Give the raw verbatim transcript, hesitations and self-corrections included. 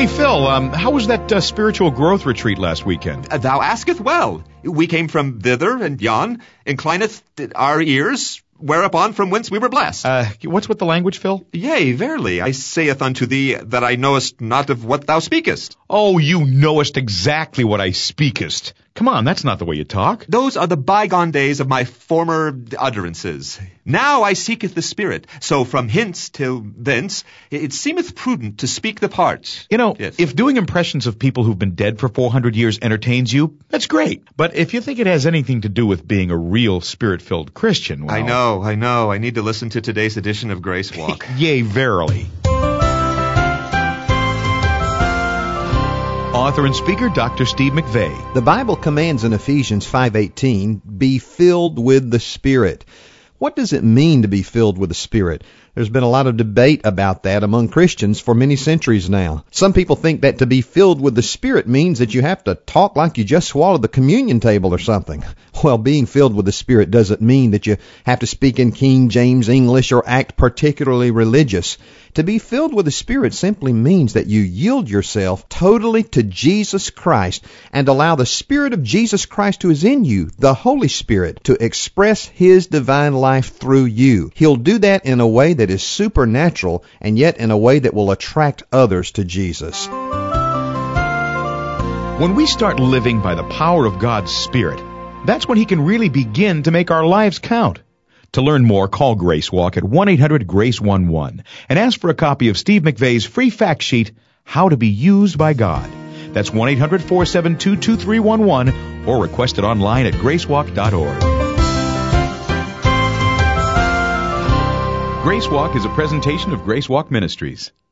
Hey, Phil, um, how was that uh, spiritual growth retreat last weekend? Uh, Thou asketh well. We came from thither, and yon inclineth our ears, whereupon from whence we were blessed. Uh, what's with the language, Phil? Yea, verily, I saith unto thee that I knowest not of what thou speakest. Oh, you knowest exactly what I speakest. Come on, that's not the way you talk. Those are the bygone days of my former utterances. Now I seeketh the Spirit. So from hence till thence, it seemeth prudent to speak the parts. You know, Yes. if doing impressions of people who've been dead for four hundred years entertains you, that's great. But if you think it has anything to do with being a real Spirit-filled Christian, well... I know, I know. I need to listen to today's edition of Grace Walk. Yea, verily. Author and speaker, Doctor Steve McVey. The Bible commands in Ephesians five eighteen, be filled with the Spirit. What does it mean to be filled with the Spirit? There's been a lot of debate about that among Christians for many centuries now. Some people think that to be filled with the Spirit means that you have to talk like you just swallowed the communion table or something. Well, being filled with the Spirit doesn't mean that you have to speak in King James English or act particularly religious. To be filled with the Spirit simply means that you yield yourself totally to Jesus Christ and allow the Spirit of Jesus Christ who is in you, the Holy Spirit, to express His divine life through you. He'll do that in a way that is supernatural and yet in a way that will attract others to Jesus. When we start living by the power of God's Spirit, that's when He can really begin to make our lives count. To learn more, call Grace Walk at one eight hundred grace eleven and ask for a copy of Steve McVey's free fact sheet, How to be Used by God. That's one eight hundred four seven two two three one one or request it online at gracewalk dot org. Grace Walk is a presentation of Grace Walk Ministries.